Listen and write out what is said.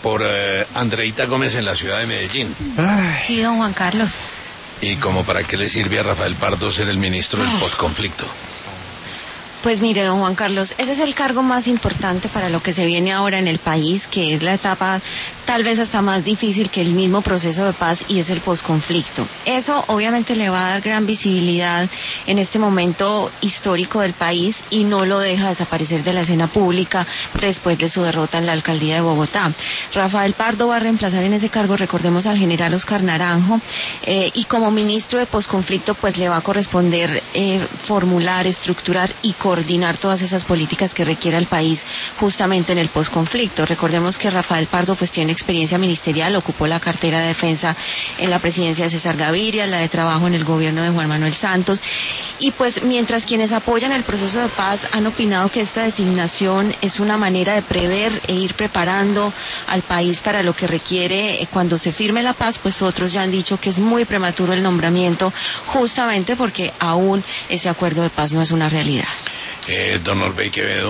por Andreita Gómez en la ciudad de Medellín. Sí, don Juan Carlos. ¿Y como para qué le sirve a Rafael Pardo ser el ministro del posconflicto? Pues mire, don Juan Carlos, ese es el cargo más importante para lo que se viene ahora en el país, que es la etapa tal vez hasta más difícil que el mismo proceso de paz, y es el posconflicto. Eso obviamente le va a dar gran visibilidad en este momento histórico del país y no lo deja desaparecer de la escena pública después de su derrota en la alcaldía de Bogotá. Rafael Pardo va a reemplazar en ese cargo, recordemos, al general Oscar Naranjo, y como ministro de posconflicto pues le va a corresponder formular, estructurar y coordinar todas esas políticas que requiera el país justamente en el posconflicto. Recordemos que Rafael Pardo pues tiene experiencia ministerial, ocupó la cartera de defensa en la presidencia de César Gaviria, la de trabajo en el gobierno de Juan Manuel Santos, y pues mientras quienes apoyan el proceso de paz han opinado que esta designación es una manera de prever e ir preparando al país para lo que requiere cuando se firme la paz, pues otros ya han dicho que es muy prematuro el nombramiento, justamente porque aún ese acuerdo de paz no es una realidad. Don Orbey Quevedo.